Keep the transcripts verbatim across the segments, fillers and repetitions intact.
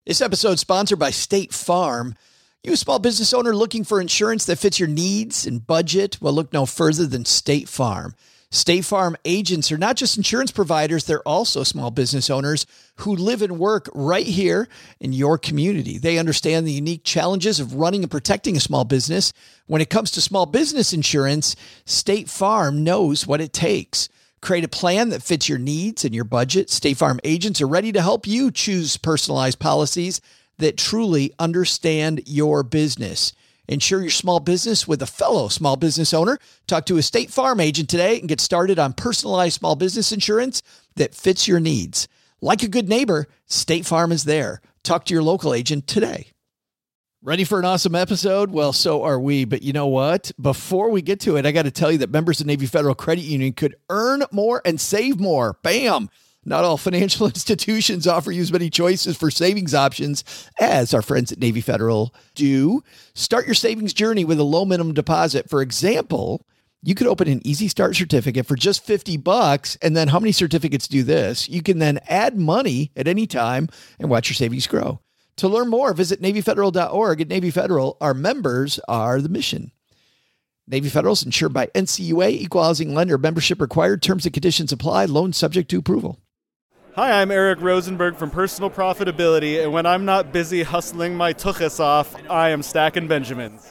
This episode is sponsored by State Farm. You a small business owner looking for insurance that fits your needs and budget? Well, look no further than State Farm. State Farm agents are not just insurance providers, they're also small business owners who live and work right here in your community. They understand the unique challenges of running and protecting a small business. When it comes to small business insurance, State Farm knows what it takes. Create a plan that fits your needs and your budget. State Farm agents are ready to help you choose personalized policies that truly understand your business. Insure your small business with a fellow small business owner. Talk to a State Farm agent today and get started on personalized small business insurance that fits your needs. Like a good neighbor, State Farm is there. Talk to your local agent today. Ready for an awesome episode? Well, so are we. But you know what? Before we get to it, I got to tell you that members of Navy Federal Credit Union could earn more and save more. Bam! Not all financial institutions offer you as many choices for savings options as our friends at Navy Federal do. Start your savings journey with a low minimum deposit. For example, you could open an Easy Start certificate for just fifty bucks. And then how many certificates do this? You can then add money at any time and watch your savings grow. To learn more, visit Navy Federal dot org. At Navy Federal, our members are the mission. Navy Federal is insured by N C U A, equal housing lender, membership required, terms and conditions apply, loan subject to approval. Hi, I'm Eric Rosenberg from Personal Profitability, and when I'm not busy hustling my tuchus off, I am stacking Benjamins.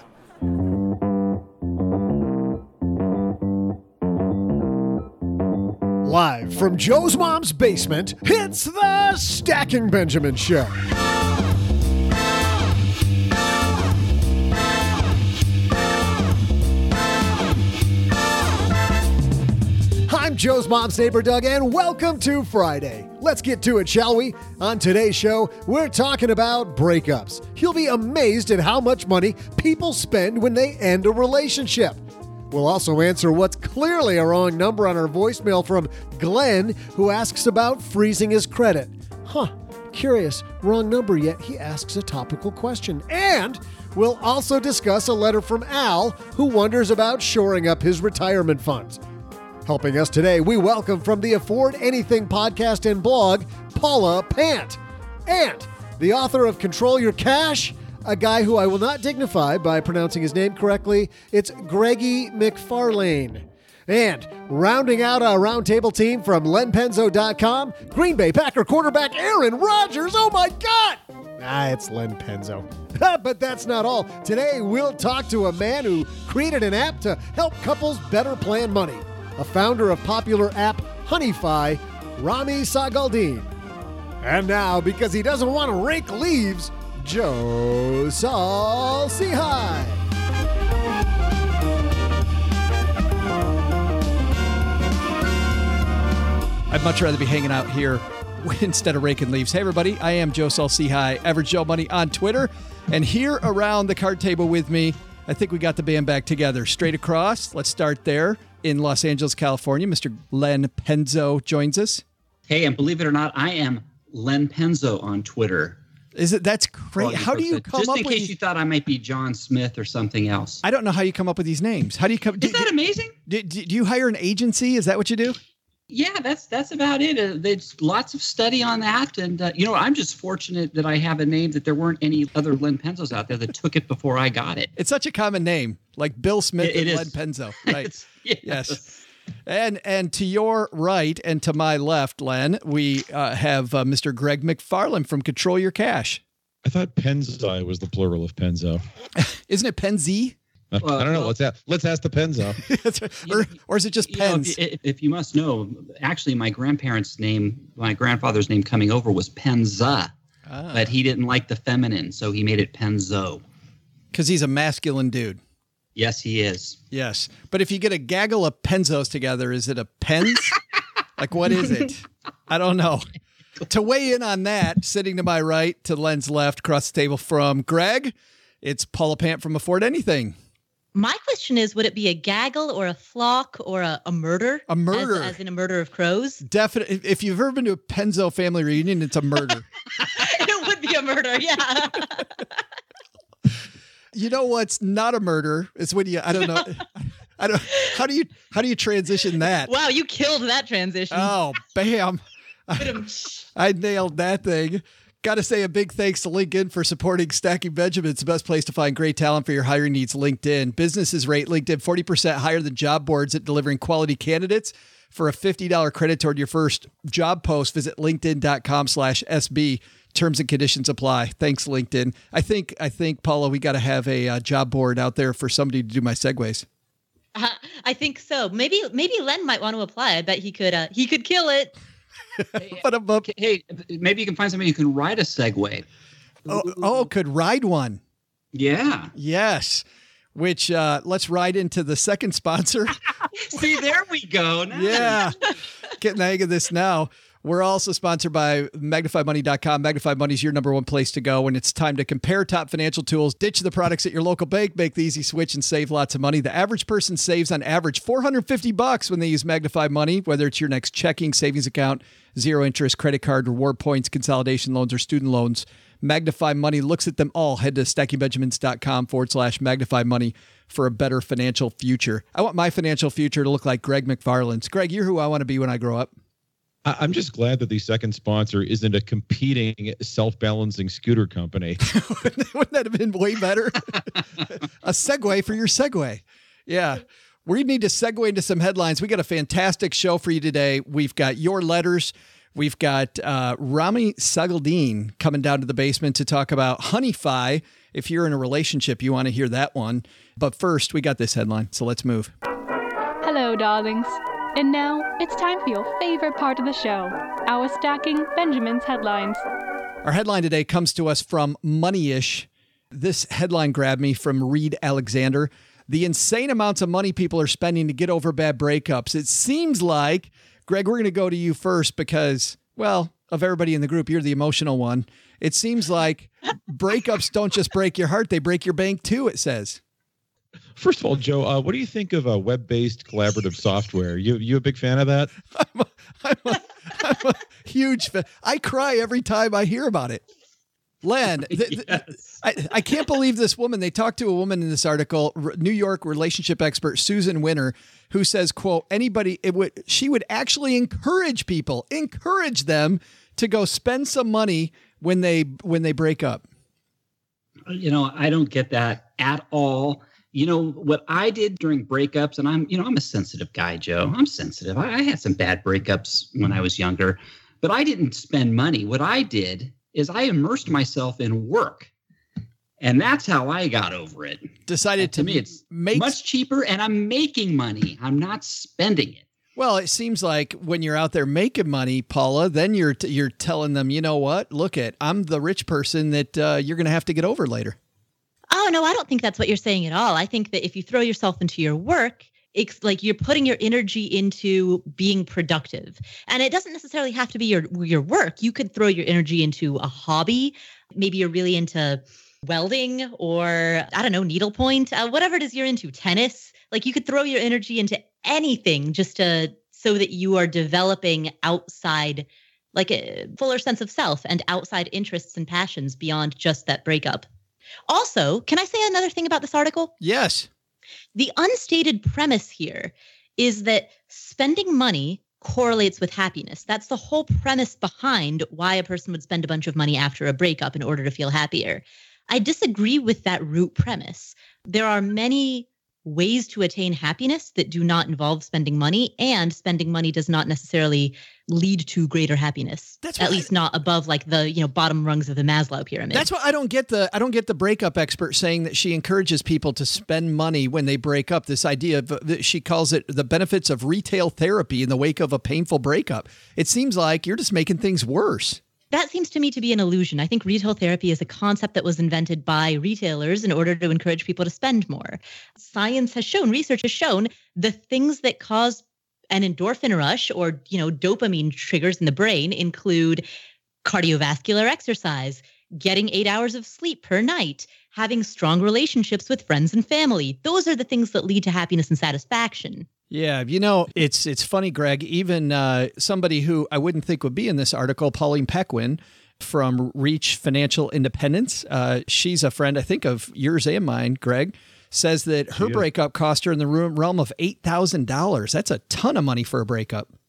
Live from Joe's mom's basement, it's the Stacking Benjamin Show. I'm Joe's mom's neighbor, Doug, and welcome to Friday. Let's get to it, shall we? On today's show, we're talking about breakups. You'll be amazed at how much money people spend when they end a relationship. We'll also answer what's clearly a wrong number on our voicemail from Glenn, who asks about freezing his credit. Huh, curious, wrong number, yet he asks a topical question. And we'll also discuss a letter from Al, who wonders about shoring up his retirement funds. Helping us today, we welcome from the Afford Anything podcast and blog, Paula Pant. And the author of Control Your Cash, a guy who I will not dignify by pronouncing his name correctly. It's Greggy McFarlane. And rounding out our roundtable team from Len Penzo dot com, Green Bay Packer quarterback Aaron Rodgers. Oh my God! Ah, it's Len Penzo. But that's not all. Today, we'll talk to a man who created an app to help couples better plan money. A founder of popular app Honeyfi, Rami Sagaldin. And now, because he doesn't want to rake leaves, Joe Saul-Sehy. I'd much rather be hanging out here instead of raking leaves. Hey, everybody. I am Joe Saul-Sehy, Average Joe Money on Twitter. And here around the card table with me, I think we got the band back together. Straight across, let's start there. In Los Angeles, California, Mister Len Penzo joins us. Hey, and believe it or not, I am Len Penzo on Twitter. Is it? That's great. Well, how do you come just up in with case these... you thought I might be John Smith or something else? I don't know how you come up with these names. How do you come? Is do, that amazing? Do, do, do you hire an agency? Is that what you do? Yeah, that's that's about it. Uh, there's lots of study on that, and uh, you know, I'm just fortunate that I have a name that there weren't any other Len Penzos out there that took it before I got it. It's such a common name, like Bill Smith it, it and is. Len Penzo, right? yes. yes. And and to your right and to my left, Len, we uh, have uh, Mister Greg McFarlane from Control Your Cash. I thought Penzi was the plural of Penzo. Isn't it Penzi? Well, I don't know. well, let's ask, let's ask the Penzo. or, or is it just you Pens? Know, if, if you must know, actually, my grandparents' name, my grandfather's name coming over was Penza, ah. but he didn't like the feminine, so he made it Penzo. Because he's a masculine dude. Yes, he is. Yes. But if you get a gaggle of Penzos together, is it a Pens? Like, what is it? I don't know. To weigh in on that, sitting to my right, to Len's left, across the table from Greg, it's Paula Pant from Afford Anything. My question is, would it be a gaggle or a flock or a, a murder? A murder. As, as in a murder of crows? Definitely. If you've ever been to a Penzo family reunion, it's a murder. It would be a murder, yeah. You know what's not a murder? It's when you, I don't know. I don't, how do you, how do you transition that? Wow, you killed that transition. Oh, bam. I, I nailed that thing. Got to say a big thanks to LinkedIn for supporting Stacking Benjamin. It's the best place to find great talent for your hiring needs, LinkedIn. Businesses rate LinkedIn forty percent higher than job boards at delivering quality candidates. For a fifty dollars credit toward your first job post, visit linkedin.com slash SB. Terms and conditions apply. Thanks, LinkedIn. I think, I think, Paula, we got to have a uh, job board out there for somebody to do my segues. Uh, I think so. Maybe maybe Len might want to apply. I bet he could. Uh, he could kill it. But above, Hey, maybe you can find somebody who can ride a Segway. oh, oh, could ride one. Yeah. Yes. Which uh, let's ride into the second sponsor. See, there we go. Nice. Yeah. Getting the hang of this now. We're also sponsored by magnify money dot com. Magnify Money is your number one place to go when it's time to compare top financial tools, ditch the products at your local bank, make the easy switch, and save lots of money. The average person saves on average four hundred fifty bucks when they use Magnify Money, whether it's your next checking, savings account, zero interest, credit card, reward points, consolidation loans, or student loans. Magnify Money looks at them all. Head to stackingbenjamins.com forward slash magnify money for a better financial future. I want my financial future to look like Greg McFarland's. Greg, you're who I want to be when I grow up. I- I'm just glad that the second sponsor isn't a competing self-balancing scooter company. Wouldn't that have been way better? A segue for your segue. Yeah. We need to segue into some headlines. We got a fantastic show for you today. We've got your letters. We've got uh, Rami Sagaldeen coming down to the basement to talk about Honeyfi. If you're in a relationship, you want to hear that one. But first, we got this headline, so let's move. Hello, darlings. And now it's time for your favorite part of the show, our Stacking Benjamin's headlines. Our headline today comes to us from Moneyish. This headline grabbed me from Reed Alexander. The insane amounts of money people are spending to get over bad breakups. It seems like, Greg, we're going to go to you first because, well, of everybody in the group, you're the emotional one. It seems like breakups don't just break your heart, they break your bank too, it says. First of all, Joe, uh, what do you think of uh, web-based collaborative software? You you a big fan of that? I'm a, I'm a, I'm a huge fan. I cry every time I hear about it. Len, th- th- Yes. I, I can't believe this woman. They talked to a woman in this article, R- New York relationship expert Susan Winter, who says, quote, anybody, it would, she would actually encourage people, encourage them to go spend some money when they when they break up. You know, I don't get that at all. You know, what I did during breakups, and I'm, you know, I'm a sensitive guy, Joe. I'm sensitive. I, I had some bad breakups when I was younger, but I didn't spend money. What I did is I immersed myself in work. And that's how I got over it. Decided And to to me, it's make much cheaper, and I'm making money. I'm not spending it. Well, it seems like when you're out there making money, Paula, then you're t- you're telling them, you know what? Look at, I'm the rich person that uh, you're going to have to get over later. Oh, no, I don't think that's what you're saying at all. I think that if you throw yourself into your work, it's like you're putting your energy into being productive. And it doesn't necessarily have to be your your work. You could throw your energy into a hobby. Maybe you're really into welding or, I don't know, needlepoint, uh, whatever it is you're into, tennis. Like you could throw your energy into anything just to so that you are developing outside, like a fuller sense of self and outside interests and passions beyond just that breakup. Also, can I say another thing about this article? Yes. The unstated premise here is that spending money correlates with happiness. That's the whole premise behind why a person would spend a bunch of money after a breakup in order to feel happier. I disagree with that root premise. There are many ways to attain happiness that do not involve spending money, and spending money does not necessarily lead to greater happiness. That's at what I- least not above like the, you know, bottom rungs of the Maslow pyramid. That's why I don't get the I don't get the breakup expert saying that she encourages people to spend money when they break up. This idea of that she calls it the benefits of retail therapy in the wake of a painful breakup. It seems like you're just making things worse. That seems to me to be an illusion. I think retail therapy is a concept that was invented by retailers in order to encourage people to spend more. Science has shown, research has shown, the things that cause an endorphin rush or, you know, dopamine triggers in the brain include cardiovascular exercise, getting eight hours of sleep per night, having strong relationships with friends and family. Those are the things that lead to happiness and satisfaction. Yeah, you know, it's it's funny, Greg, even uh, somebody who I wouldn't think would be in this article, Pauline Pequin from Reach Financial Independence, uh, she's a friend, I think, of yours and mine, Greg, says that her She is. breakup cost her in the realm of eight thousand dollars. That's a ton of money for a breakup.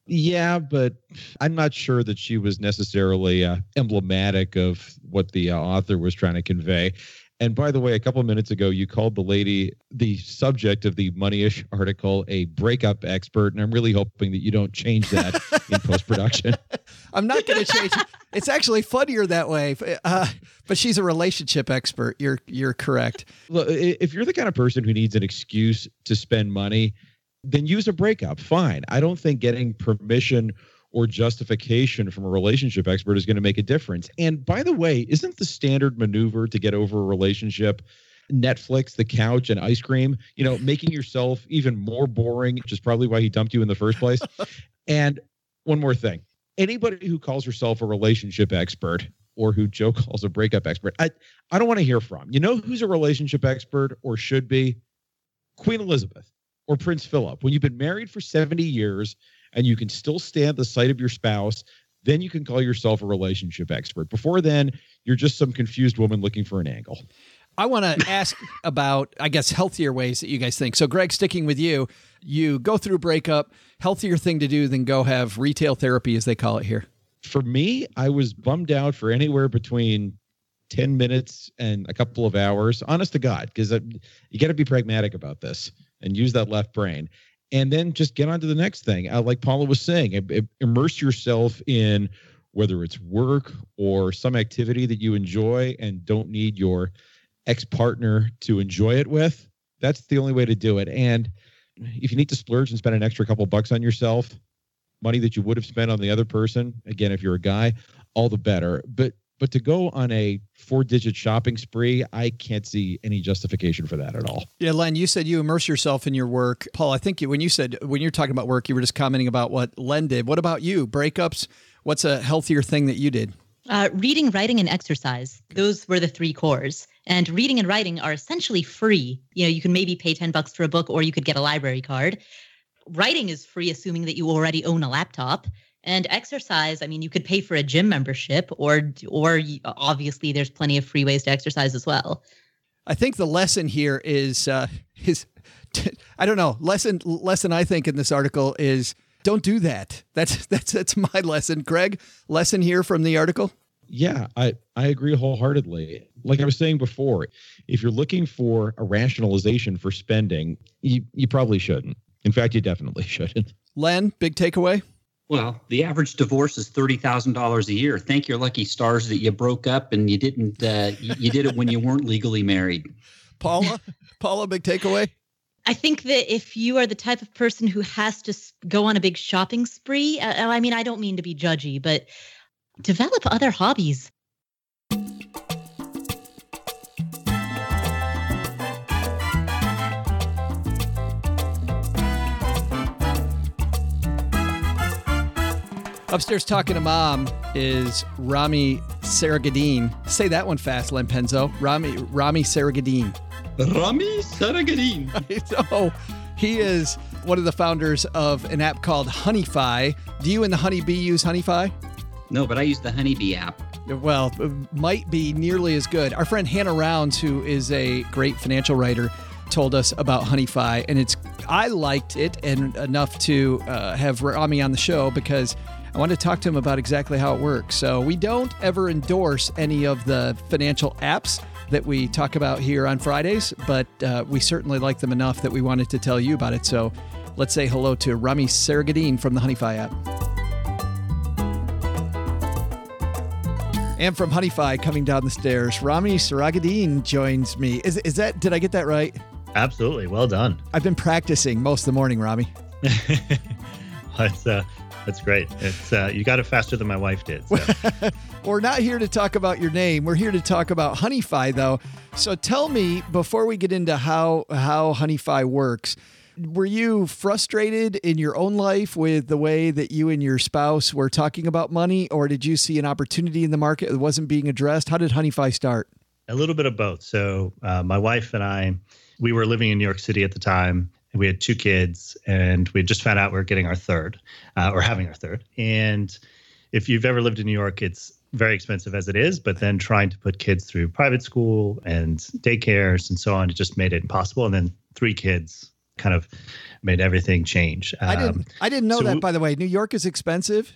Yeah, but I'm not sure that she was necessarily uh, emblematic of what the uh, author was trying to convey. And by the way, a couple of minutes ago, you called the lady, the subject of the Moneyish article, a breakup expert. And I'm really hoping that you don't change that in post-production. I'm not going to change it. It's actually funnier that way. Uh, but she's a relationship expert. You're you're correct. Look, if you're the kind of person who needs an excuse to spend money, then use a breakup. Fine. I don't think getting permission or justification from a relationship expert is going to make a difference. And by the way, isn't the standard maneuver to get over a relationship Netflix, the couch, and ice cream? You know, making yourself even more boring, which is probably why he dumped you in the first place. And one more thing. Anybody who calls herself a relationship expert or who Joe calls a breakup expert, I, I don't want to hear from. You know who's a relationship expert or should be? Queen Elizabeth or Prince Philip. When you've been married for seventy years and you can still stand the sight of your spouse, then you can call yourself a relationship expert. Before then, you're just some confused woman looking for an angle. I want to ask about, I guess, healthier ways that you guys think. So, Greg, sticking with you, you go through a breakup, healthier thing to do than go have retail therapy, as they call it here. For me, I was bummed out for anywhere between ten minutes and a couple of hours, honest to God, because you got to be pragmatic about this and use that left brain. And then just get on to the next thing. Uh, like Paula was saying, it, it, immerse yourself in whether it's work or some activity that you enjoy and don't need your ex-partner to enjoy it with. That's the only way to do it. And if you need to splurge and spend an extra couple bucks on yourself, money that you would have spent on the other person, again, if you're a guy, all the better. But But to go on a four-digit shopping spree, I can't see any justification for that at all. Yeah, Len, you said you immerse yourself in your work. Paul, I think you, when you said, when you're talking about work, you were just commenting about what Len did. What about you? Breakups? What's a healthier thing that you did? Uh, reading, writing, and exercise. Those were the three cores. And reading and writing are essentially free. You know, you can maybe pay ten bucks for a book, or you could get a library card. Writing is free, assuming that you already own a laptop. And exercise, I mean, you could pay for a gym membership, or or obviously there's plenty of free ways to exercise as well. I think the lesson here is uh, is I don't know. Lesson lesson I think in this article is don't do that. That's that's that's my lesson. Greg, lesson here from the article. Yeah, I, I agree wholeheartedly. Like I was saying before, if you're looking for a rationalization for spending, you, you probably shouldn't. In fact, you definitely shouldn't. Len, big takeaway? Well, the average divorce is thirty thousand dollars a year. Thank your lucky stars that you broke up and you didn't. Uh, you, you did it when you weren't legally married. Paula, Paula, big takeaway. I think that if you are the type of person who has to go on a big shopping spree, uh, I mean, I don't mean to be judgy, but develop other hobbies. Upstairs talking to mom is Rami Saragadin. Say that one fast, Len Penzo. Rami Rami Saragadin. Rami Saragadin. I know. He is one of the founders of an app called Honeyfi. Do you and the Honeybee use Honeyfi? No, but I use the Honeybee app. Well, it might be nearly as good. Our friend Hannah Rounds, who is a great financial writer, told us about Honeyfi, and it's I liked it and enough to uh, have Rami on the show because I wanted to talk to him about exactly how it works. So we don't ever endorse any of the financial apps that we talk about here on Fridays, but uh, we certainly like them enough that we wanted to tell you about it. So let's say hello to Rami Saragadin from the Honeyfi app. And from Honeyfi, coming down the stairs, Rami Saragadin joins me. Is is that, did I get that right? Absolutely. Well done. I've been practicing most of the morning, Rami. That's, uh, that's great. It's uh, you got it faster than my wife did. So. We're not here to talk about your name. We're here to talk about Honeyfi, though. So tell me, before we get into how, how Honeyfi works, were you frustrated in your own life with the way that you and your spouse were talking about money, or did you see an opportunity in the market that wasn't being addressed? How did Honeyfi start? A little bit of both. So uh, my wife and I, we were living in New York City at the time. And we had two kids, and we had just found out we were getting our third, uh, or having our third. And if you've ever lived in New York, it's very expensive as it is, but then trying to put kids through private school and daycares and so on, it just made it impossible. And then three kids kind of made everything change. I didn't. Um, I didn't know so that. we- By the way, New York is expensive.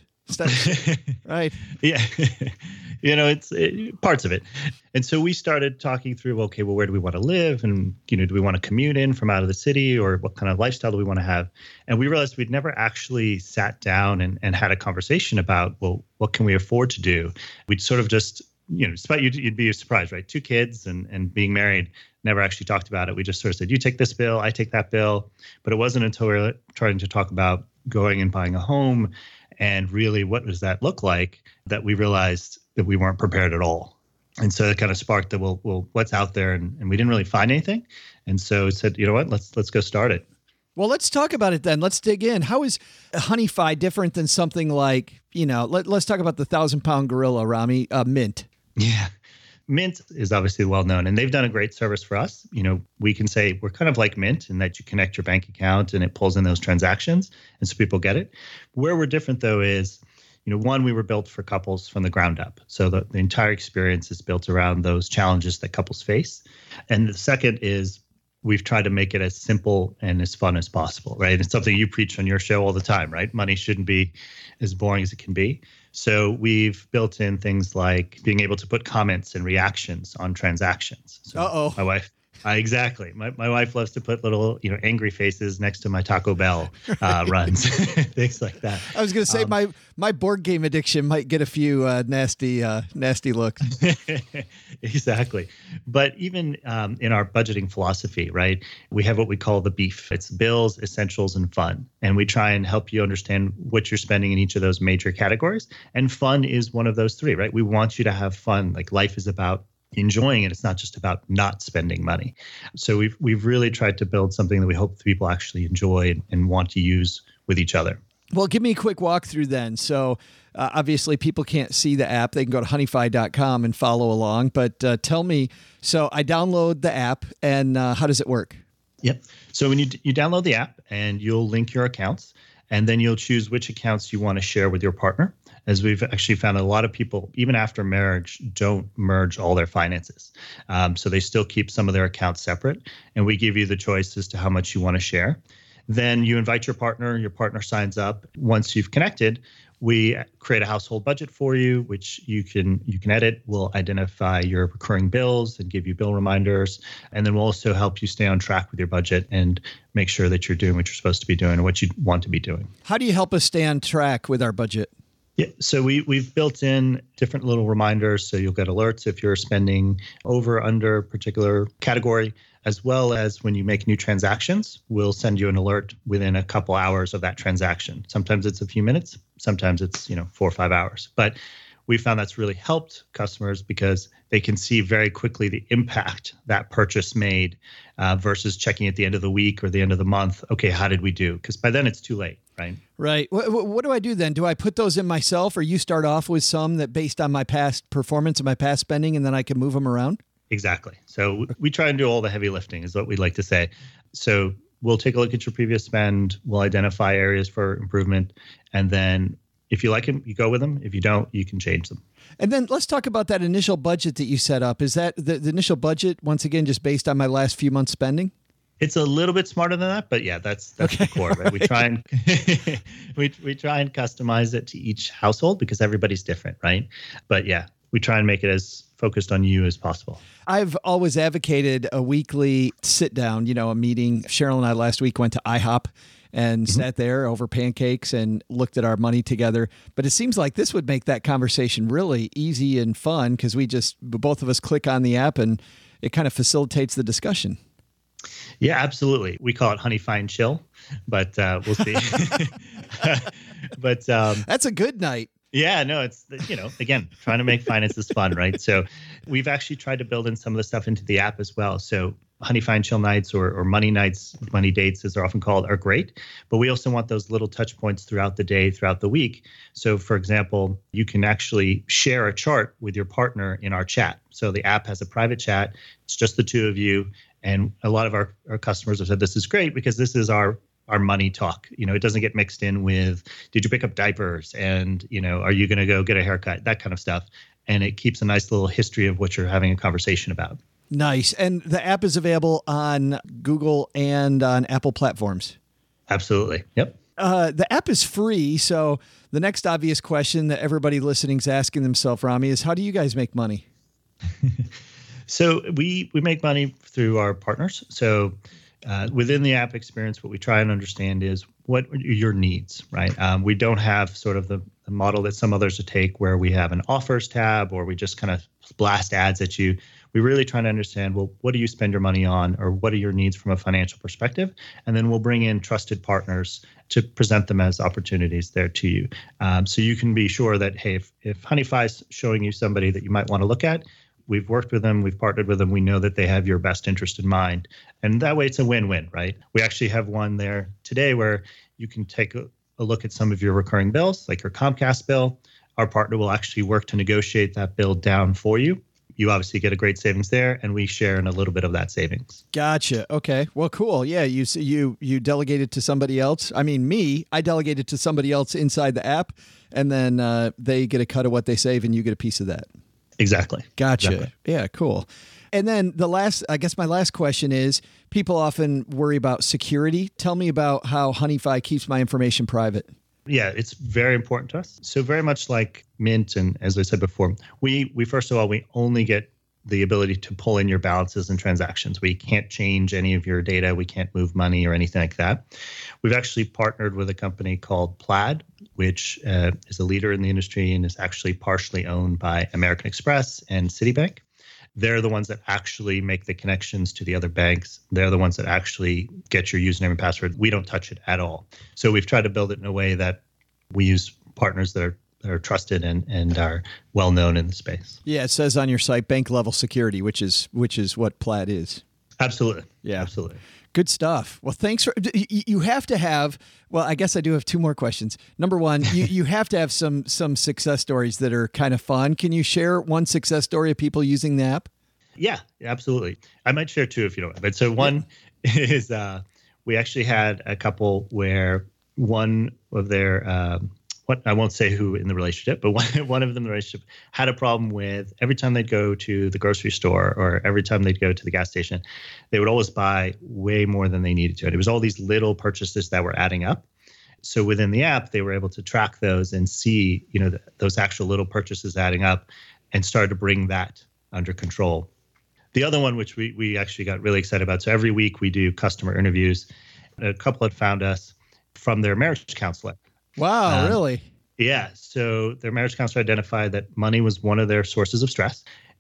Right. Yeah. You know, it's it, parts of it. And so we started talking through, okay, well, where do we want to live? And, you know, do we want to commute in from out of the city, or what kind of lifestyle do we want to have? And we realized we'd never actually sat down and, and had a conversation about, well, what can we afford to do? We'd sort of just, you know, despite you'd, you'd be surprised, right? Two kids and, and being married, never actually talked about it. We just sort of said, you take this bill, I take that bill. But it wasn't until we were trying to talk about going and buying a home and really what does that look like that we realized that we weren't prepared at all. And so it kind of sparked the, well, well, what's out there? And, and we didn't really find anything. And so it said, you know what, let's let's go start it. Well, let's talk about it then. Let's dig in. How is HoneyFi different than something like, you know, let, let's talk about the thousand pound gorilla, Rami, uh, Mint. Yeah. Mint is obviously well known, and they've done a great service for us. You know, we can say we're kind of like Mint in that you connect your bank account and it pulls in those transactions, and so people get it. Where we're different, though, is, you know, one, we were built for couples from the ground up. So the, the entire experience is built around those challenges that couples face. And the second is we've tried to make it as simple and as fun as possible, right? It's something you preach on your show all the time, right? Money shouldn't be as boring as it can be. So we've built in things like being able to put comments and reactions on transactions. So Uh-oh. My wife, uh, exactly. My my wife loves to put little, you know, angry faces next to my Taco Bell uh, runs, things like that. I was going to say Um, my my board game addiction might get a few uh, nasty uh, nasty looks. Exactly. But even um, in our budgeting philosophy, right, we have what we call the BEEF. It's bills, essentials, and fun. And we try and help you understand what you're spending in each of those major categories. And fun is one of those three, right? We want you to have fun. Like, life is about enjoying it. It's not just about not spending money. So we've we've really tried to build something that we hope people actually enjoy and, and want to use with each other. Well, give me a quick walkthrough then. So uh, obviously people can't see the app. They can go to honeyfi dot com and follow along. But uh, tell me, so I download the app and uh, how does it work? Yep. So when you you download the app and you'll link your accounts, and then you'll choose which accounts you want to share with your partner. As we've actually found, a lot of people, even after marriage, don't merge all their finances. Um, so they still keep some of their accounts separate, and we give you the choice as to how much you want to share. Then you invite your partner, your partner signs up. Once you've connected, we create a household budget for you, which you can you can edit. We'll identify your recurring bills and give you bill reminders. And then we'll also help you stay on track with your budget and make sure that you're doing what you're supposed to be doing and what you want to be doing. How do you help us stay on track with our budget? Yeah, so we, we've built in different little reminders. So you'll get alerts if you're spending over, under a particular category, as well as when you make new transactions, we'll send you an alert within a couple hours of that transaction. Sometimes it's a few minutes, sometimes it's, you know, four or five hours. But we found that's really helped customers because they can see very quickly the impact that purchase made uh, versus checking at the end of the week or the end of the month. Okay, how did we do? Because by then it's too late, right? Right. What, what do I do then? Do I put those in myself, or you start off with some that based on my past performance and my past spending, and then I can move them around? Exactly. So we try and do all the heavy lifting is what we'd like to say. So we'll take a look at your previous spend. We'll identify areas for improvement. And then if you like them, you go with them. If you don't, you can change them. And then let's talk about that initial budget that you set up. Is that the, the initial budget, once again, just based on my last few months spending? It's a little bit smarter than that, but yeah, that's that's Okay. the core, right? We try and we we try and customize it to each household because everybody's different, right? But yeah, we try and make it as focused on you as possible. I've always advocated a weekly sit down, you know, a meeting. Cheryl and I last week went to IHOP and mm-hmm. sat there over pancakes and looked at our money together. But it seems like this would make that conversation really easy and fun because we just, both of us click on the app and it kind of facilitates the discussion. Yeah, absolutely. We call it HoneyFi and Chill, but uh, we'll see. but um, that's a good night. Yeah, no, it's, you know, again, trying to make finances fun, right? So we've actually tried to build in some of the stuff into the app as well. So HoneyFi and Chill nights or, or money nights, money dates, as they're often called, are great. But we also want those little touch points throughout the day, throughout the week. So, for example, you can actually share a chart with your partner in our chat. So the app has a private chat. It's just the two of you. And a lot of our, our customers have said this is great because this is our our money talk. You know, it doesn't get mixed in with, did you pick up diapers? And, you know, are you going to go get a haircut? That kind of stuff. And it keeps a nice little history of what you're having a conversation about. Nice. And the app is available on Google and on Apple platforms. Absolutely. Yep. Uh, the app is free. So the next obvious question that everybody listening is asking themselves, Rami, is how do you guys make money? So we we make money through our partners. So uh, within the app experience, what we try and understand is what are your needs, right? Um, we don't have sort of the, the model that some others would take where we have an offers tab or we just kind of blast ads at you. We really try to understand, well, what do you spend your money on, or what are your needs from a financial perspective? And then we'll bring in trusted partners to present them as opportunities there to you. Um, so you can be sure that, hey, if, if Honeyfi is showing you somebody that you might want to look at, we've worked with them, we've partnered with them, we know that they have your best interest in mind. And that way it's a win-win, right? We actually have one there today where you can take a, a look at some of your recurring bills, like your Comcast bill. Our partner will actually work to negotiate that bill down for you. You obviously get a great savings there, and we share in a little bit of that savings. Gotcha. Okay. Well, cool. Yeah, you you you delegated to somebody else. I mean, me, I delegated to somebody else inside the app, and then uh, they get a cut of what they save, and you get a piece of that. Exactly. Gotcha. Exactly. Yeah, cool. And then the last, I guess my last question is, people often worry about security. Tell me about how Honeyfi keeps my information private. Yeah, it's very important to us. So very much like Mint, and as I said before, we we first of all, we only get the ability to pull in your balances and transactions. We can't change any of your data. We can't move money or anything like that. We've actually partnered with a company called Plaid, which uh, is a leader in the industry and is actually partially owned by American Express and Citibank. They're the ones that actually make the connections to the other banks. They're the ones that actually get your username and password. We don't touch it at all. So we've tried to build it in a way that we use partners that are, that are trusted and, and are well known in the space. Yeah, it says on your site bank level security, which is which is what Plaid is. Absolutely. Yeah, absolutely. Good stuff. Well, thanks for. You have to have. Well, I guess I do have two more questions. Number one, you, you have to have some some success stories that are kind of fun. Can you share one success story of people using the app? Yeah, absolutely. I might share two if you don't mind. But so one yeah. is uh, we actually had a couple where one of their um, what I won't say who in the relationship, but one one of them in the relationship had a problem with every time they'd go to the grocery store or every time they'd go to the gas station, they would always buy way more than they needed to. And it was all these little purchases that were adding up. So within the app, they were able to track those and see, you know, the, those actual little purchases adding up and started to bring that under control. The other one, which we we actually got really excited about. So every week we do customer interviews. A couple had found us from their marriage counselor. Wow, um, really? Yeah. So their marriage counselor identified that money was one of their sources of stress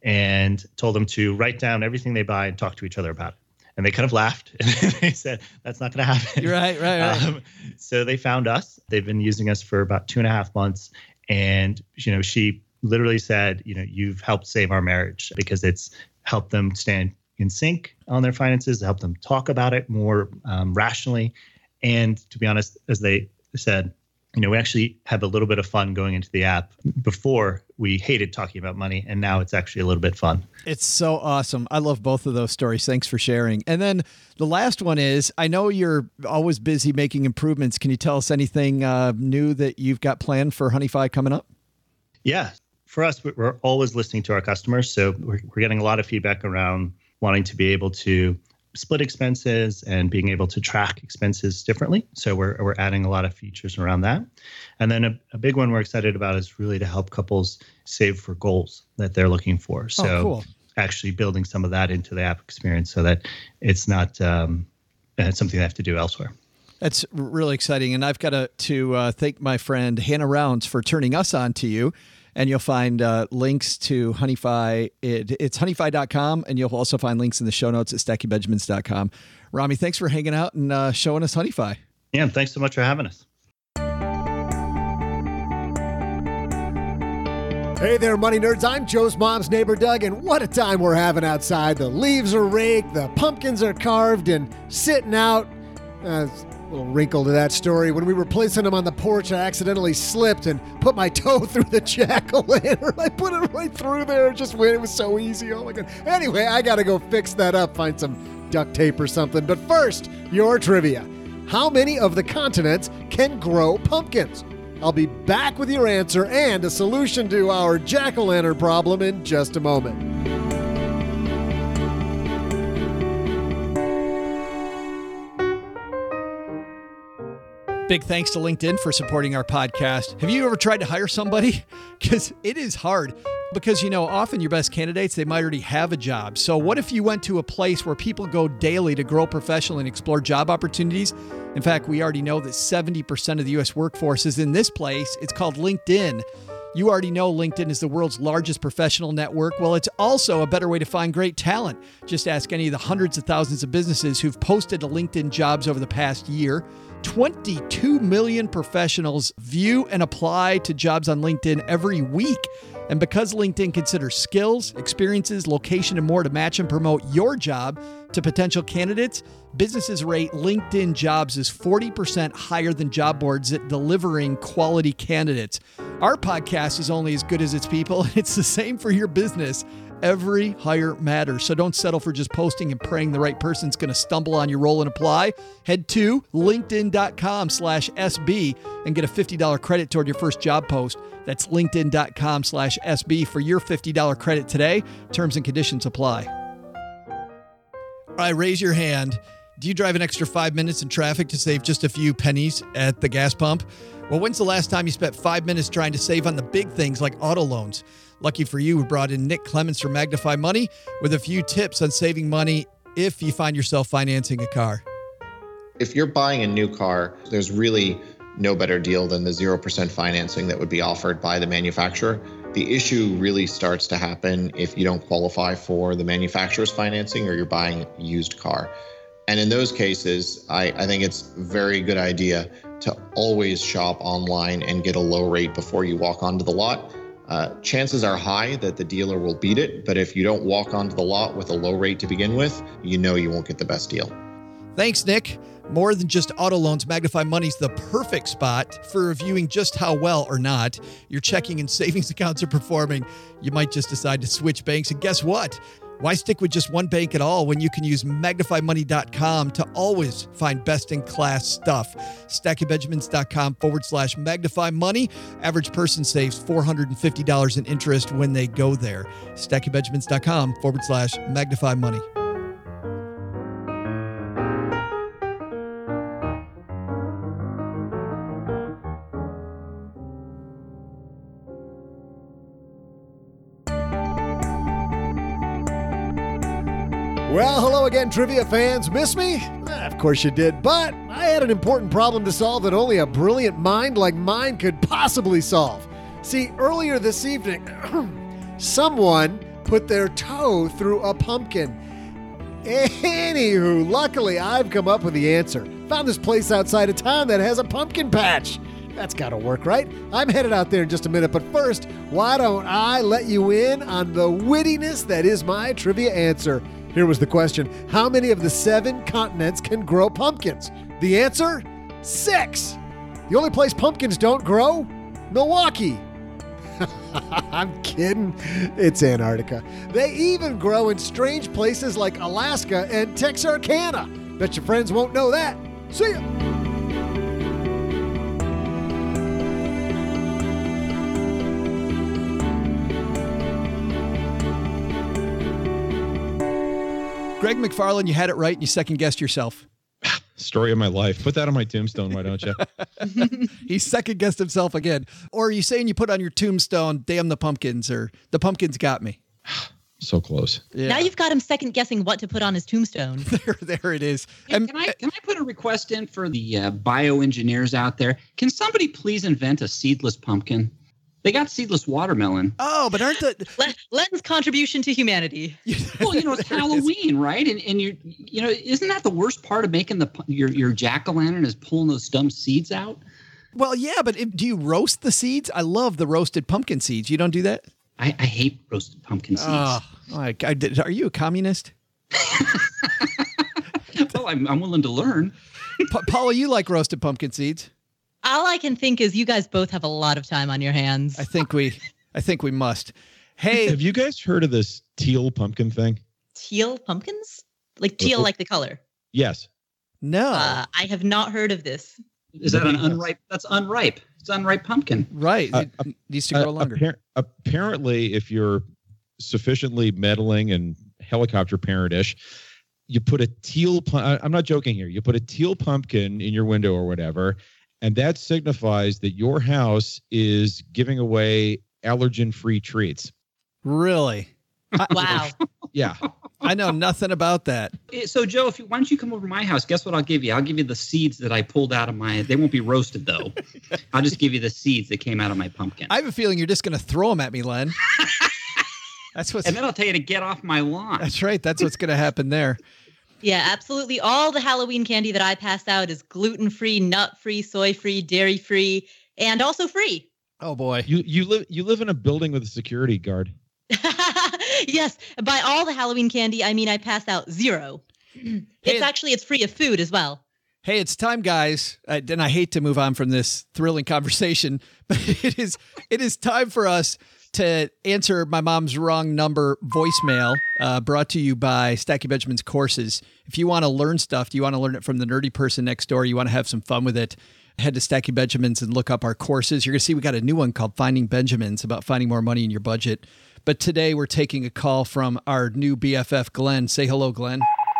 and told them to write down everything they buy and talk to each other about it. And they kind of laughed and they said, that's not going to happen. You're right, right, right. Um, so they found us. They've been using us for about two and a half months. And, you know, she literally said, you know, you've helped save our marriage because it's helped them stand in sync on their finances, help them talk about it more um, rationally. And to be honest, as they said, you know, we actually have a little bit of fun going into the app. Before, we hated talking about money, and now it's actually a little bit fun. It's so awesome. I love both of those stories. Thanks for sharing. And then the last one is, I know you're always busy making improvements. Can you tell us anything uh, new that you've got planned for Honeyfi coming up? Yeah. For us, we're always listening to our customers. So we're, we're getting a lot of feedback around wanting to be able to split expenses and being able to track expenses differently. So we're we're adding a lot of features around that. And then a, a big one we're excited about is really to help couples save for goals that they're looking for. So oh, cool. Actually building some of that into the app experience so that it's not um, it's something they have to do elsewhere. That's really exciting. And I've got to, to uh, thank my friend Hannah Rounds for turning us on to you. And you'll find uh, links to Honeyfi. It, it's honeyfi dot com, and you'll also find links in the show notes at stacky benjamins dot com. Rami, thanks for hanging out and uh, showing us Honeyfi. Yeah, thanks so much for having us. Hey there, money nerds. I'm Joe's mom's neighbor, Doug, and what a time we're having outside. The leaves are raked, the pumpkins are carved and sitting out. Uh, A little wrinkle to that story. When we were placing them on the porch, I accidentally slipped and put my toe through the jack-o'-lantern. I put it right through there. It just went. It was so easy. Oh, my God. Anyway, I got to go fix that up, find some duct tape or something. But first, your trivia. How many of the continents can grow pumpkins? I'll be back with your answer and a solution to our jack-o'-lantern problem in just a moment. Big thanks to LinkedIn for supporting our podcast. Have you ever tried to hire somebody? Because it is hard. Because, you know, often your best candidates, they might already have a job. So what if you went to a place where people go daily to grow professionally and explore job opportunities? In fact, we already know that seventy percent of the U S workforce is in this place. It's called LinkedIn. You already know LinkedIn is the world's largest professional network. Well, it's also a better way to find great talent. Just ask any of the hundreds of thousands of businesses who've posted to LinkedIn jobs over the past year. twenty-two million professionals view and apply to jobs on LinkedIn every week. And because LinkedIn considers skills, experiences, location, and more to match and promote your job to potential candidates, businesses rate LinkedIn jobs as forty percent higher than job boards at delivering quality candidates. Our podcast is only as good as its people. It's the same for your business. Every hire matters. So don't settle for just posting and praying the right person's going to stumble on your role and apply. Head to linkedin.com slash SB and get a fifty dollars credit toward your first job post. That's linkedin.com slash SB for your fifty dollars credit today. Terms and conditions apply. All right, raise your hand. Do you drive an extra five minutes in traffic to save just a few pennies at the gas pump? Well, when's the last time you spent five minutes trying to save on the big things like auto loans? Lucky for you, we brought in Nick Clements from Magnify Money with a few tips on saving money if you find yourself financing a car. If you're buying a new car, there's really no better deal than the zero percent financing that would be offered by the manufacturer. The issue really starts to happen if you don't qualify for the manufacturer's financing or you're buying a used car. And in those cases, I, I think it's a very good idea to always shop online and get a low rate before you walk onto the lot. Uh, chances are high that the dealer will beat it, but if you don't walk onto the lot with a low rate to begin with, you know you won't get the best deal. Thanks, Nick. More than just auto loans, Magnify Money's the perfect spot for reviewing just how well or not your checking and savings accounts are performing. You might just decide to switch banks, and guess what? Why stick with just one bank at all when you can use magnify money dot com to always find best-in-class stuff? stackingbenjamins.com forward slash magnify money. Average person saves four hundred fifty dollars in interest when they go there. stackingbenjamins.com forward slash magnify money. Well, hello again, trivia fans. Miss me? Eh, of course you did, but I had an important problem to solve that only a brilliant mind like mine could possibly solve. See, earlier this evening, someone put their toe through a pumpkin. Anywho, luckily I've come up with the answer. Found this place outside of town that has a pumpkin patch. That's got to work, right? I'm headed out there in just a minute, but first, why don't I let you in on the wittiness that is my trivia answer? Here was the question. How many of the seven continents can grow pumpkins? The answer? Six. The only place pumpkins don't grow? Milwaukee. I'm kidding. It's Antarctica. They even grow in strange places like Alaska and Texarkana. Bet your friends won't know that. See ya. Greg McFarland, you had it right and you second-guessed yourself. Story of my life. Put that on my tombstone, why don't you? He second-guessed himself again. Or are you saying you put on your tombstone, damn the pumpkins, or the pumpkins got me? So close. Yeah. Now you've got him second-guessing what to put on his tombstone. There, there it is. Hey, And, can I can I put a request in for the uh, bioengineers out there? Can somebody please invent a seedless pumpkin? They got seedless watermelon. oh, but aren't the... Len- Len's contribution to humanity. Well, you know, it's Halloween, right? And and you're, you know, isn't that the worst part of making the pu- your your jack-o'-lantern is pulling those dumb seeds out? Well, yeah, but if, do you roast the seeds? I love the roasted pumpkin seeds. You don't do that? I, I hate roasted pumpkin seeds. Oh, I, I did. Are you a communist? Well, I'm I'm willing to learn. Pa- Paula, you like roasted pumpkin seeds? All I can think is you guys both have a lot of time on your hands. I think we, I think we must. Hey, Have you guys heard of this teal pumpkin thing? Teal pumpkins? Like teal, like the color. Yes. no. Uh, I have not heard of this. Is that an unripe? That's unripe. It's unripe pumpkin. Right. Uh, It needs to grow Uh, longer. appar- apparently, if you're sufficiently meddling and helicopter parentish, you put a teal. Pu- I- I'm not joking here. You put a teal pumpkin in your window or whatever, And that signifies that your house is giving away allergen-free treats. Really? Wow. Yeah. I know nothing about that. So, Joe, if you, why don't you come over to my house? Guess what I'll give you? I'll give you the seeds that I pulled out of my. They won't be roasted though. I'll just give you the seeds that came out of my pumpkin. I have a feeling you're just going to throw them at me, Len. That's what's. And then I'll tell you to get off my lawn. That's right. That's what's going to happen there. Yeah, absolutely. All the Halloween candy that I pass out is gluten-free, nut-free, soy-free, dairy-free, and also free. Oh boy. You you live you live in a building with a security guard. Yes. By all the Halloween candy, I mean I pass out zero. It's Hey, actually, it's free of food as well. Hey, it's time, guys. Uh, and I hate to move on from this thrilling conversation, but it is it is time for us to answer my mom's wrong number voicemail, uh, brought to you by Stacking Benjamin's courses. If you want to learn stuff, do you want to learn it from the nerdy person next door? You want to have some fun with it? Head to Stacking Benjamin's and look up our courses. You're going to see we got a new one called Finding Benjamins, about finding more money in your budget. But today we're taking a call from our new B F F, Glenn. Say hello, Glenn.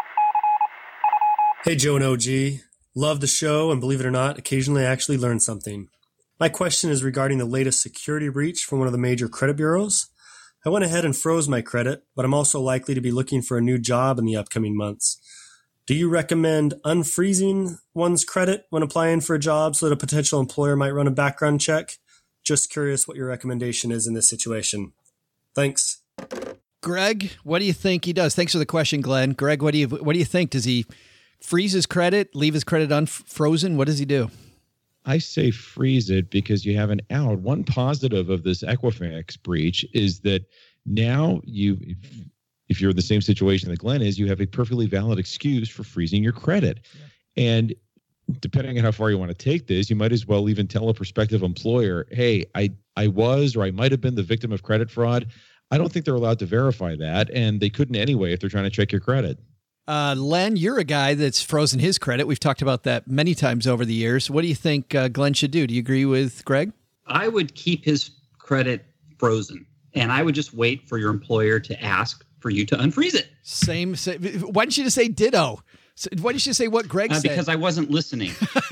Hey, Joe and O G. Love the show, and believe it or not, occasionally I actually learn something. My question is regarding the latest security breach from one of the major credit bureaus. I went ahead and froze my credit, but I'm also likely to be looking for a new job in the upcoming months. Do you recommend unfreezing one's credit when applying for a job so that a potential employer might run a background check? Just curious what your recommendation is in this situation. Thanks. Greg, what do you think he does? Thanks for the question, Glenn. Greg, what do you what do you think? Does he freeze his credit, leave his credit unfrozen? What does he do? I say freeze it because you have an out. One positive of this Equifax breach is that now you, if, if you're in the same situation that Glenn is, you have a perfectly valid excuse for freezing your credit. Yeah. And depending on how far you want to take this, you might as well even tell a prospective employer, hey, I, I was or I might have been the victim of credit fraud. I don't think they're allowed to verify that, and they couldn't anyway if they're trying to check your credit. Uh, Len, you're a guy that's frozen his credit. We've talked about that many times over the years. What do you think uh, Glenn should do? Do you agree with Greg? I would keep his credit frozen, and I would just wait for your employer to ask for you to unfreeze it. Same. same. Why didn't you just say ditto? Why didn't you say what Greg uh, said? Because I wasn't listening.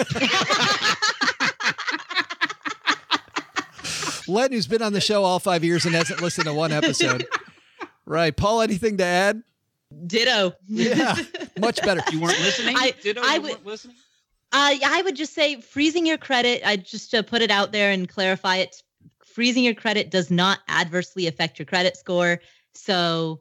Len, who's been on the show all five years and hasn't listened to one episode. Right. Paul, anything to add? Ditto. Yeah, much better. You weren't listening? I, Ditto, I you would, weren't listening? Uh, I would just say freezing your credit, I just to put it out there and clarify it, freezing your credit does not adversely affect your credit score. So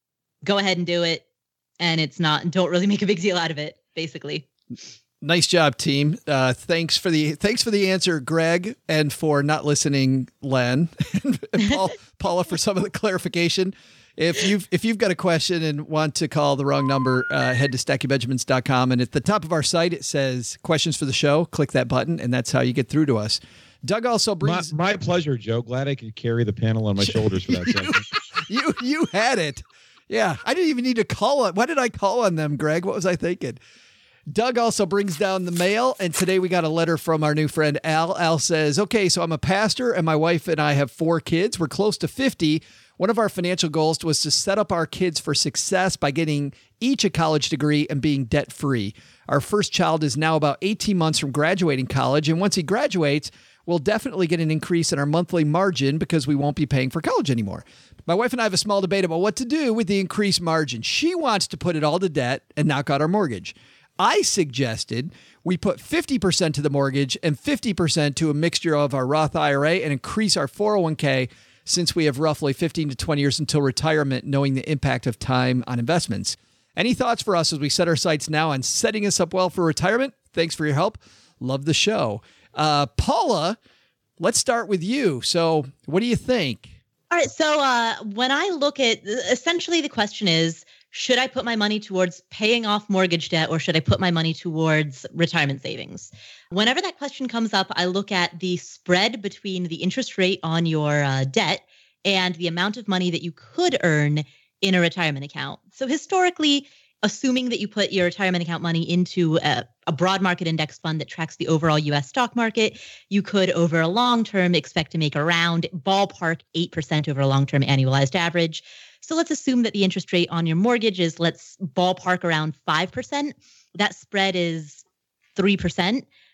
go ahead and do it. And it's not, don't really make a big deal out of it, basically. Nice job, team. Uh, thanks for the thanks for the answer, Greg, and for not listening, Len, and Paul, Paula, for some of the clarification. If you've if you've got a question and want to call the wrong number, uh, head to stacking benjamins dot com, and at the top of our site it says questions for the show. Click that button, and that's how you get through to us. Doug also brings my, my pleasure, Joe. Glad I could carry the panel on my shoulders for that second. you you had it. Yeah, I didn't even need to call on. Why did I call on them, Greg? What was I thinking? Doug also brings down the mail, and today we got a letter from our new friend Al. Al says, okay, so I'm a pastor, and my wife and I have four kids. We're close to fifty. One of our financial goals was to set up our kids for success by getting each a college degree and being debt-free. Our first child is now about eighteen months from graduating college, and once he graduates, we'll definitely get an increase in our monthly margin because we won't be paying for college anymore. My wife and I have a small debate about what to do with the increased margin. She wants to put it all to debt and knock out our mortgage. I suggested we put fifty percent to the mortgage and fifty percent to a mixture of our Roth I R A and increase our four oh one k since we have roughly fifteen to twenty years until retirement, knowing the impact of time on investments. Any thoughts for us as we set our sights now on setting us up well for retirement? Thanks for your help. Love the show. Uh, Paula, let's start with you. So what do you think? All right. So uh, when I look at, essentially the question is, should I put my money towards paying off mortgage debt or should I put my money towards retirement savings? Whenever that question comes up, I look at the spread between the interest rate on your uh, debt and the amount of money that you could earn in a retirement account. So historically, assuming that you put your retirement account money into a, a broad market index fund that tracks the overall U S stock market, you could over a long term expect to make around ballpark eight percent over a long-term annualized average. So let's assume that the interest rate on your mortgage is, let's ballpark around five percent. That spread is three percent.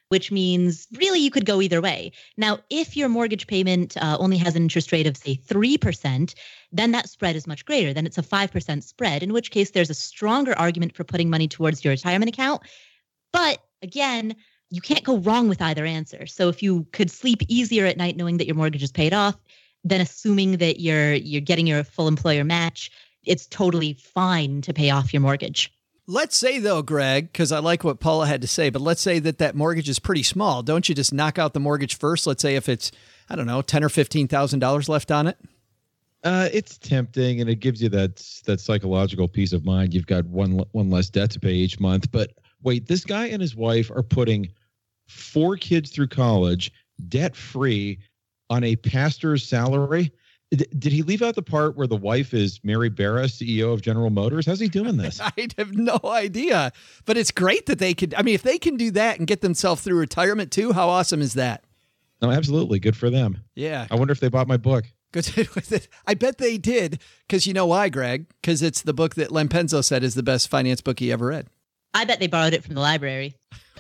which means really you could go either way. Now, if your mortgage payment uh, only has an interest rate of, say, three percent, then that spread is much greater. Then it's a five percent spread, in which case there's a stronger argument for putting money towards your retirement account. But again, you can't go wrong with either answer. So if you could sleep easier at night knowing that your mortgage is paid off, then assuming that you're you're getting your full employer match, it's totally fine to pay off your mortgage. Let's say, though, Greg, because I like what Paula had to say, but let's say that that mortgage is pretty small. Don't you just knock out the mortgage first? Let's say if it's, I don't know, ten thousand dollars or fifteen thousand dollars left on it. Uh, it's tempting, and it gives you that that psychological peace of mind. You've got one one less debt to pay each month. But wait, this guy and his wife are putting four kids through college debt-free on a pastor's salary. D- did he leave out the part where the wife is Mary Barra, C E O of General Motors? How's he doing this? I have no idea, but it's great that they could. I mean, if they can do that and get themselves through retirement too, how awesome is that? No, absolutely. Good for them. Yeah. I wonder if they bought my book. Good. I bet they did, because you know why, Greg? Because it's the book that Len Penzo said is the best finance book he ever read. I bet they borrowed it from the library.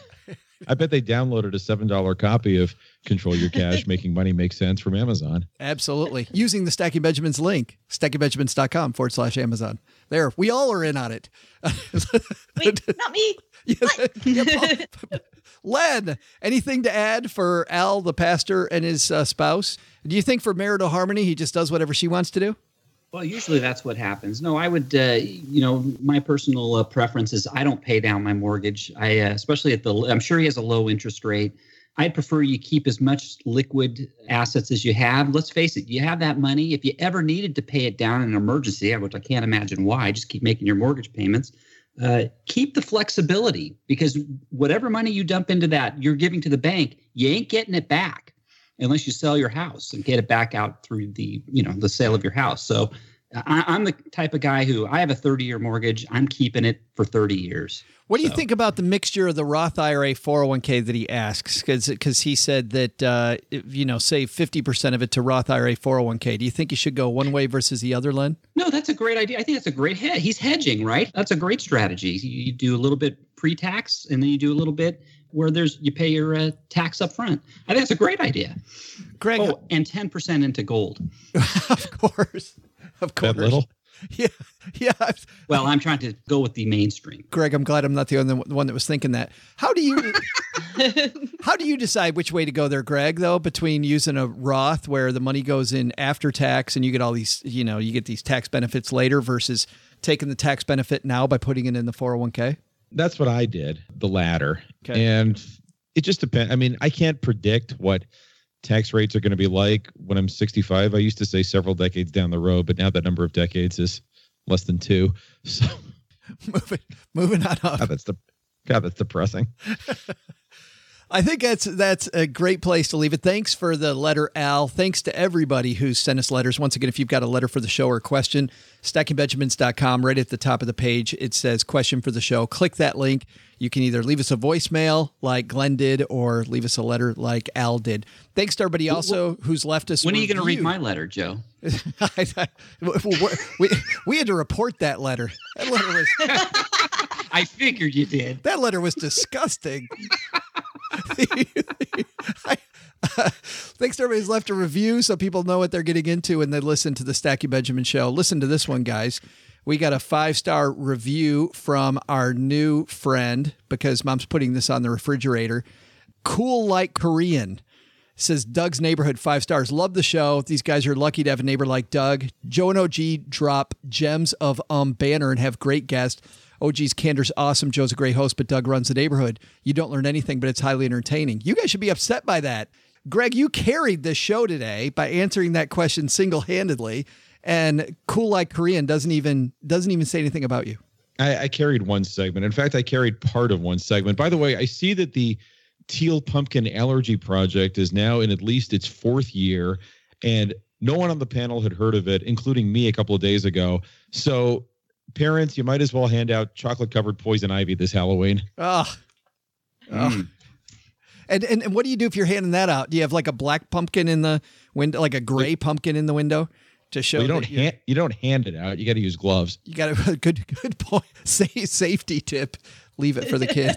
I bet they downloaded a seven dollar copy of Control Your Cash, Making Money Make Sense from Amazon. Absolutely. Using the Stacking Benjamins link, stackingbenjamins.com forward slash Amazon. There, we all are in on it. Wait, not me. Yeah, yeah, Len, anything to add for Al, the pastor, and his uh, spouse? Do you think for marital harmony, he just does whatever she wants to do? Well, usually that's what happens. No, I would, uh, you know, my personal uh, preference is I don't pay down my mortgage. I, uh, especially at the, I'm sure he has a low interest rate. I'd prefer you keep as much liquid assets as you have. Let's face it, you have that money. If you ever needed to pay it down in an emergency, which I can't imagine why, just keep making your mortgage payments. Uh, keep the flexibility, because whatever money you dump into that, you're giving to the bank, you ain't getting it back unless you sell your house and get it back out through the, you know, the sale of your house. So I, I'm the type of guy who I have a thirty year mortgage. I'm keeping it for thirty years. What do you So- think about the mixture of the Roth I R A four oh one k that he asks? Because he said that, uh, if, you know, save fifty percent of it to Roth I R A four oh one k. Do you think you should go one way versus the other, Len? No, that's a great idea. I think that's a great head. He's hedging, right? That's a great strategy. You you do a little bit pre-tax, and then you do a little bit where there's you pay your uh, tax up front. I think that's a great idea. Greg, oh, and ten percent into gold. Of course. Of course. That little? Yeah. Yeah. Well, I'm trying to go with the mainstream. Greg, I'm glad I'm not the only one that was thinking that. How do you how do you decide which way to go there, Greg, though, between using a Roth where the money goes in after tax and you get all these, you know, you get these tax benefits later versus taking the tax benefit now by putting it in the four oh one k? That's what I did, the latter. Okay. And it just depends. I mean, I can't predict what tax rates are going to be like when I'm sixty-five. I used to say several decades down the road, but now that number of decades is less than two. So moving, moving on up. God, that's the God, that's depressing. I think that's that's a great place to leave it. Thanks for the letter, Al. Thanks to everybody who's sent us letters. Once again, if you've got a letter for the show or a question, stacking benjamins dot com, right at the top of the page, it says question for the show. Click that link. You can either leave us a voicemail like Glenn did or leave us a letter like Al did. Thanks to everybody also who's left us. When are you going to read review. my letter, Joe? we, we had to report that letter. That letter was I figured you did. that letter was disgusting. I, uh, thanks to everybody who's left a review so people know what they're getting into when they listen to the Stacking Benjamin show. Listen to this one, guys. We got a five-star review from our new friend because Mom's putting this on the refrigerator. Cool Like Korean says, Doug's Neighborhood, five stars. Love the show. These guys are lucky to have a neighbor like Doug. Joe and O G drop gems of um banner and have great guests. O G's candor's awesome. Joe's a great host, but Doug runs the neighborhood. You don't learn anything, but it's highly entertaining. You guys should be upset by that. Greg, you carried this show today by answering that question single-handedly, and Cool Like Korean doesn't even doesn't even say anything about you. I, I carried one segment. In fact, I carried part of one segment. By the way, I see that the Teal Pumpkin Allergy Project is now in at least its fourth year, and no one on the panel had heard of it, including me a couple of days ago. So parents, you might as well hand out chocolate-covered poison ivy this Halloween. Oh. oh. And, and and what do you do if you're handing that out? Do you have like a black pumpkin in the window, like a gray pumpkin in the window to show? Well, you don't that you're- hand, you don't hand it out. You got to use gloves. You got a good good point. Say safety tip. Leave it for the kids.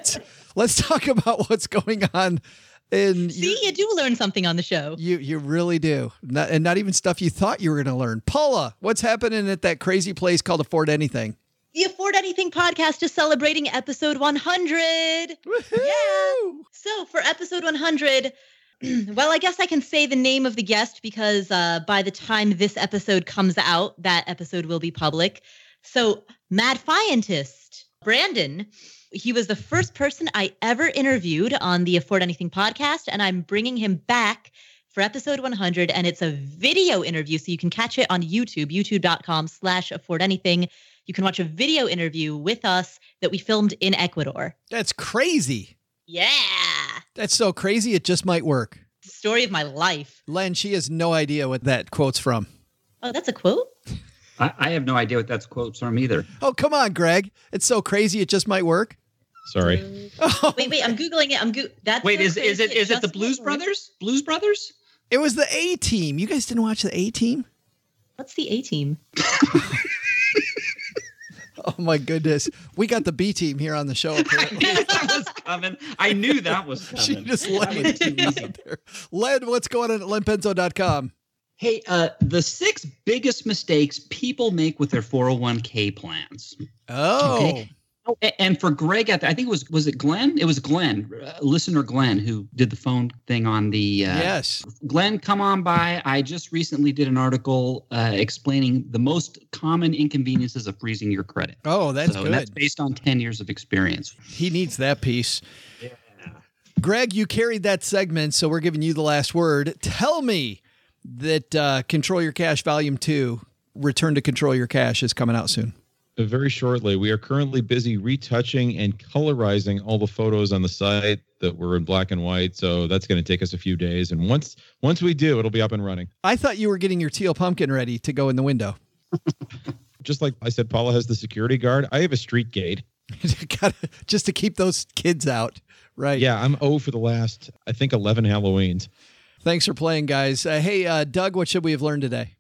Let's talk about what's going on. In See, you do learn something on the show. You you really do. Not, and not even stuff you thought you were going to learn. Paula, what's happening at that crazy place called Afford Anything? The Afford Anything podcast is celebrating episode one hundred. Woo-hoo! Yeah. So for episode one hundred, well, I guess I can say the name of the guest because uh, by the time this episode comes out, that episode will be public. So Mad Fientist, Brandon, he was the first person I ever interviewed on the Afford Anything podcast, and I'm bringing him back for episode one hundred, and it's a video interview, so you can catch it on YouTube, youtube.com slash afford anything. You can watch a video interview with us that we filmed in Ecuador. That's crazy. Yeah. That's so crazy, it just might work. Story of my life. Len, she has no idea what that quote's from. Oh, that's a quote? I, I have no idea what that's quotes from either. Oh, come on, Greg. It's so crazy, it just might work. Sorry. Oh. Wait, wait, I'm Googling it. I'm go- that's Wait, so is is crazy, it is it the just Blues might work. Brothers? Blues Brothers? It was the A-Team. You guys didn't watch the A-Team? What's the A-Team? Oh, my goodness. We got the B-Team here on the show, apparently. I knew that was coming. I knew that was coming. She just That laid was too it easy. out there. Len, what's going on at len penzo dot com? Hey, uh, the six biggest mistakes people make with their four oh one k plans. Oh. Okay. Oh, a- and for Greg, I th- I think it was, was it Glenn? It was Glenn, uh, listener Glenn, who did the phone thing on the. Uh, Yes. Glenn, come on by. I just recently did an article uh, explaining the most common inconveniences of freezing your credit. Oh, that's so good. that's based on ten years of experience. He needs that piece. Yeah. Greg, you carried that segment, so we're giving you the last word. Tell me that uh, Control Your Cash Volume two, Return to Control Your Cash, is coming out soon. Uh, Very shortly. We are currently busy retouching and colorizing all the photos on the site that were in black and white. So that's going to take us a few days. And once once we do, it'll be up and running. I thought you were getting your teal pumpkin ready to go in the window. Just like I said, Paula has the security guard. I have a street gate. Gotta, just to keep those kids out. Right. Yeah, I'm O for the last, I think, eleven Halloweens. Thanks for playing, guys. Uh, hey, uh, Doug, what should we have learned today?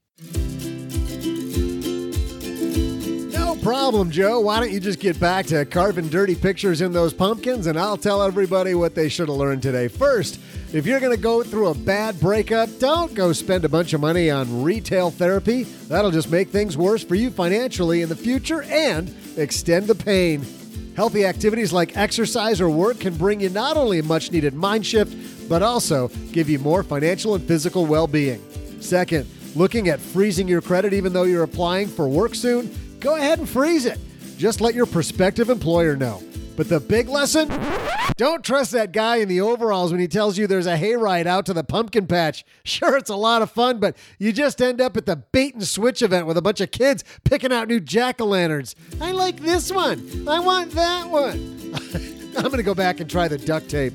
No problem, Joe. Why don't you just get back to carving dirty pictures in those pumpkins, and I'll tell everybody what they should have learned today. First, if you're going to go through a bad breakup, don't go spend a bunch of money on retail therapy. That'll just make things worse for you financially in the future and extend the pain. Healthy activities like exercise or work can bring you not only a much-needed mind shift, but also give you more financial and physical well-being. Second, looking at freezing your credit even though you're applying for work soon? Go ahead and freeze it. Just let your prospective employer know. But the big lesson? Don't trust that guy in the overalls when he tells you there's a hayride out to the pumpkin patch. Sure, it's a lot of fun, but you just end up at the bait and switch event with a bunch of kids picking out new jack-o'-lanterns. I like this one. I want that one. I'm going to go back and try the duct tape.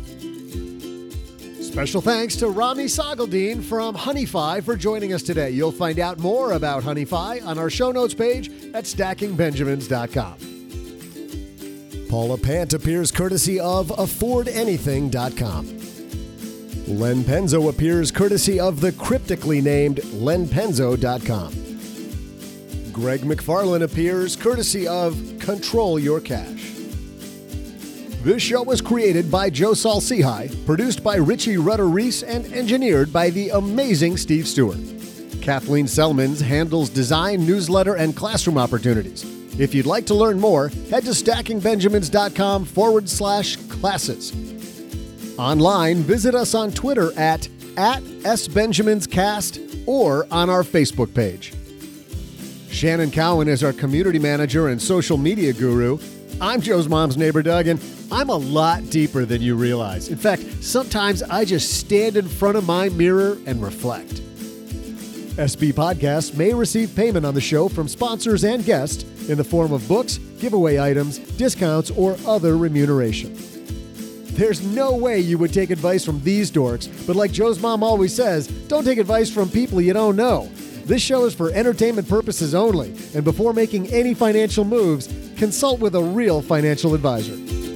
Special thanks to Rami Sagaldeen from Honeyfi for joining us today. You'll find out more about Honeyfi on our show notes page at stacking benjamins dot com. Paula Pant appears courtesy of afford anything dot com. Len Penzo appears courtesy of the cryptically named len penzo dot com. Greg McFarlane appears courtesy of Control Your Cash. This show was created by Joe Saul-Sehy, produced by Richie Rutter-Reese, and engineered by the amazing Steve Stewart. Kathleen Selmans handles design, newsletter, and classroom opportunities. If you'd like to learn more, head to stacking benjamins dot com forward slash classes. Online, visit us on Twitter at, at SBenjaminsCast or on our Facebook page. Shannon Cowan is our community manager and social media guru. I'm Joe's mom's neighbor, Doug, and I'm a lot deeper than you realize. In fact, sometimes I just stand in front of my mirror and reflect. S B Podcasts may receive payment on the show from sponsors and guests in the form of books, giveaway items, discounts, or other remuneration. There's no way you would take advice from these dorks, but like Joe's mom always says, don't take advice from people you don't know. This show is for entertainment purposes only, and before making any financial moves, consult with a real financial advisor.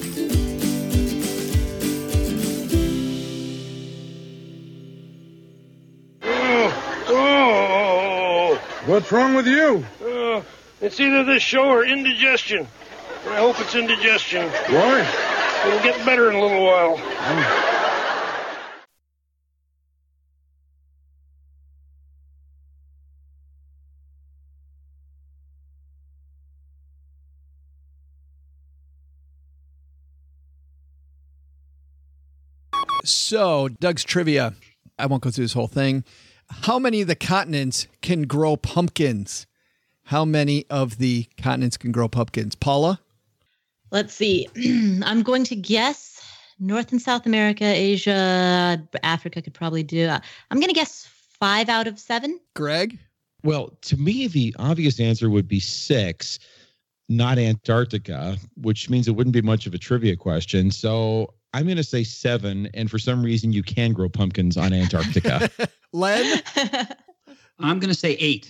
What's wrong with you? Uh, it's either this show or indigestion. I hope it's indigestion. Why? It'll get better in a little while. So, Doug's trivia. I won't go through this whole thing. How many of the continents can grow pumpkins? How many of the continents can grow pumpkins? Paula? Let's see. I'm going to guess North and South America, Asia, Africa could probably do. Uh, I'm going to guess five out of seven. Greg? Well, to me, the obvious answer would be six, not Antarctica, which means it wouldn't be much of a trivia question. So I'm going to say seven. And for some reason, you can grow pumpkins on Antarctica. Len? I'm going to say eight.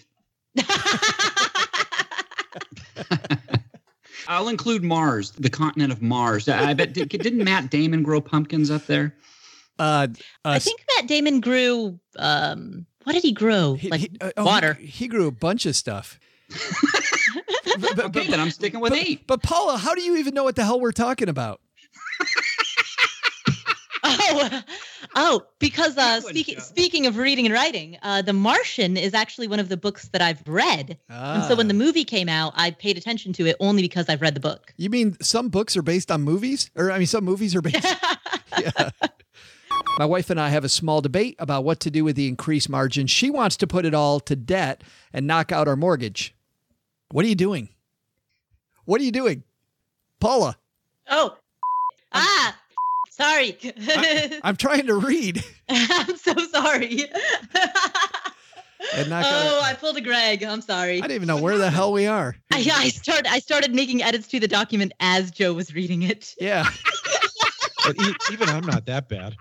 I'll include Mars, the continent of Mars. I bet did, didn't Matt Damon grow pumpkins up there? Uh, uh, I think Matt Damon grew. Um, what did he grow? he, Like he, uh, oh, water. He, he grew a bunch of stuff. but, but, Okay, then I'm sticking with but, eight. But Paula, how do you even know what the hell we're talking about? Oh, oh, because uh, Good one, speaking Joe. speaking of reading and writing, uh, The Martian is actually one of the books that I've read, and so when the movie came out, I paid attention to it only because I've read the book. You mean some books are based on movies? Or, I mean, some movies are based... yeah. My wife and I have a small debate about what to do with the increased margin. She wants to put it all to debt and knock out our mortgage. What are you doing? What are you doing? Paula. Oh, ah, sorry. I, I'm trying to read. I'm so sorry. And knock out Oh, our- I pulled a Greg. I'm sorry. I didn't even know where the hell we are. I, I started. I started making edits to the document as Joe was reading it. Yeah. But e- even I'm not that bad.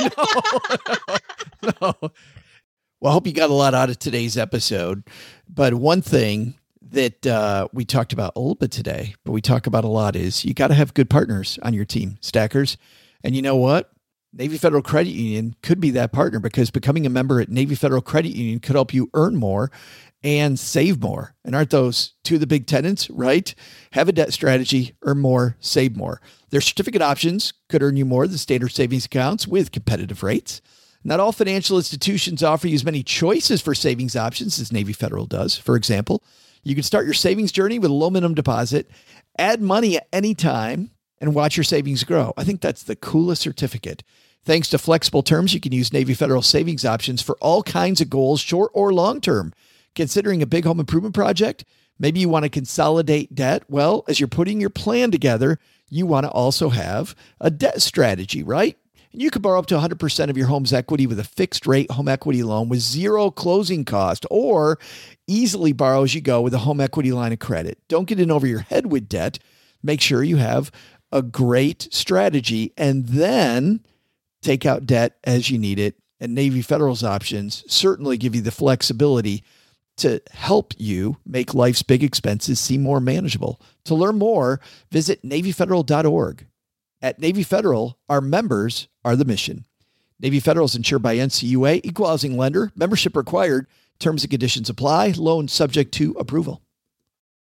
no, no. Well, I hope you got a lot out of today's episode. But one thing that uh, we talked about a little bit today, but we talk about a lot is you got to have good partners on your team, stackers. And you know what? Navy Federal Credit Union could be that partner, because becoming a member at Navy Federal Credit Union could help you earn more and save more. And aren't those two of the big tenets, right? Have a debt strategy, earn more, save more. Their certificate options could earn you more than standard savings accounts with competitive rates. Not all financial institutions offer you as many choices for savings options as Navy Federal does. For example, you can start your savings journey with a low minimum deposit, add money at any time, and watch your savings grow. I think that's the coolest certificate. Thanks to flexible terms, you can use Navy Federal savings options for all kinds of goals, short or long term. Considering a big home improvement project, maybe you want to consolidate debt. Well, as you're putting your plan together, you want to also have a debt strategy, right? And you can borrow up to one hundred percent of your home's equity with a fixed rate home equity loan with zero closing cost, or easily borrow as you go with a home equity line of credit. Don't get in over your head with debt. Make sure you have a great strategy, and then take out debt as you need it. And Navy Federal's options certainly give you the flexibility to help you make life's big expenses seem more manageable. To learn more, visit Navy Federal dot org. At Navy Federal, our members are the mission. Navy Federal is insured by N C U A, equal housing lender, membership required, terms and conditions apply, loan subject to approval.